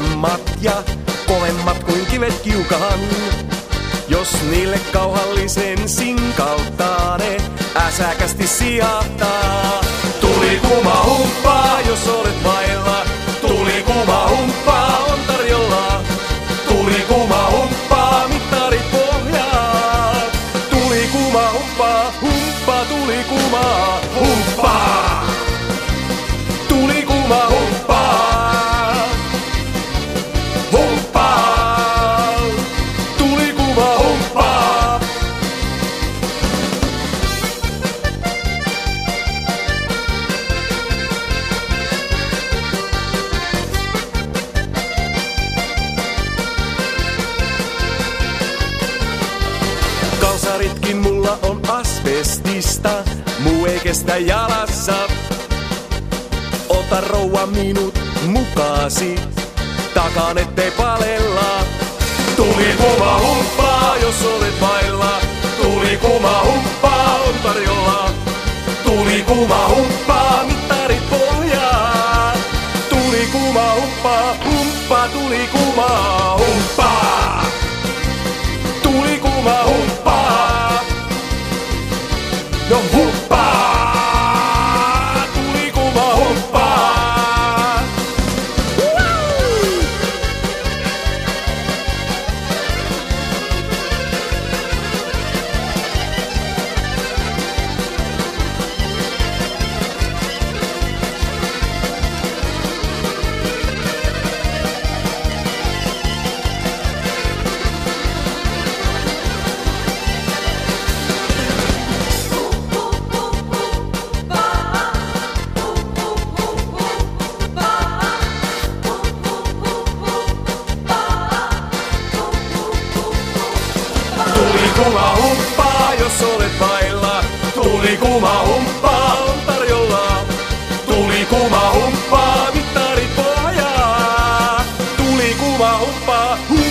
Kovemmat ja kovemmat kuin kivet kiukaan. Jos niille kauhallisen sinkaltaa, ne äsäkästi sijattaa. Tuli kuuma humppaa, jos olet vailla. Tuli kuuma humppaa, on tarjolla. Tuli kuuma humppaa, mittarit pohjaa. Tuli kuuma humppaa, humppaa, tuli kuuma humppaa. Tuli kuuma humppaa. Humppaa. Tuli kuuma humppaa. Kalsaritkin mulla on asbestista, muu ei kestä jalassa. Ota rouva minut mukaasi, takaan ettei palella. Tuli kuuma humppaa, jos olet vailla. Tuli kuuma humppaa, on tarjolla. Tuli kuuma humppaa, mittarit pohjaa. Tuli kuuma humppaa, humppaa, tuli kuuma humppaa. Tuli kuuma humppaa. No humppaa. Tuli kuuma humppaa. Tuli kuuma humppaa, jos olet vailla. Tuli kuuma humppaa, on tarjolla. Tuli kuuma humppaa, mittarit pohjaa. Tuli kuuma humppaa.